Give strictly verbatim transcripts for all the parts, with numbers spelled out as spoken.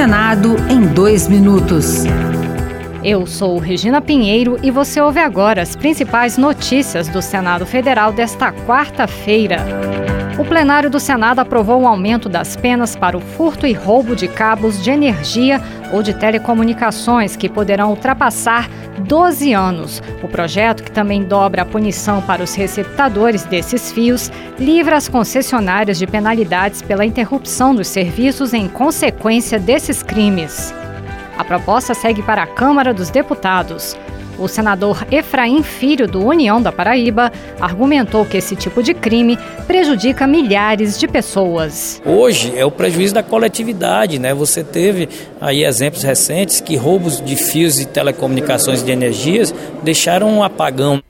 Senado em dois minutos. Eu sou Regina Pinheiro e você ouve agora as principais notícias do Senado Federal desta quarta-feira. O plenário do Senado aprovou o aumento das penas para o furto e roubo de cabos de energia ou de telecomunicações, que poderão ultrapassar doze anos. O projeto, que também dobra a punição para os receptadores desses fios, livra as concessionárias de penalidades pela interrupção dos serviços em consequência desses crimes. A proposta segue para a Câmara dos Deputados. O senador Efraim Filho, do União da Paraíba, argumentou que esse tipo de crime prejudica milhares de pessoas. Hoje é o prejuízo da coletividade, né? Você teve aí exemplos recentes que roubos de fios e telecomunicações de energias deixaram um apagão.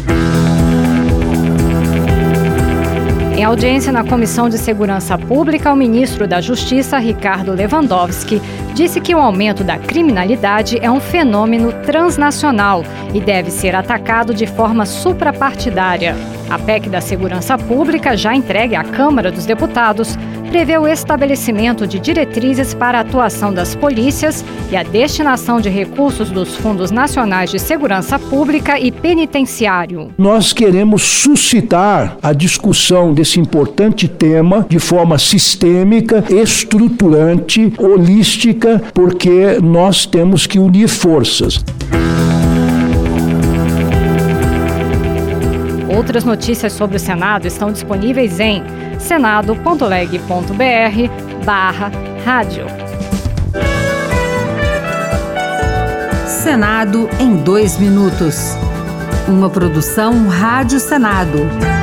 Em audiência na Comissão de Segurança Pública, o ministro da Justiça, Ricardo Lewandowski, disse que o aumento da criminalidade é um fenômeno transnacional e deve ser atacado de forma suprapartidária. A P E C da Segurança Pública, já entregue à Câmara dos Deputados, prevê o estabelecimento de diretrizes para a atuação das polícias e a destinação de recursos dos Fundos Nacionais de Segurança Pública e Penitenciário. Nós queremos suscitar a discussão desse importante tema de forma sistêmica, estruturante, holística, porque nós temos que unir forças. Outras notícias sobre o Senado estão disponíveis em senado ponto leg ponto br barra rádio. Senado em dois minutos. Uma produção Rádio Senado.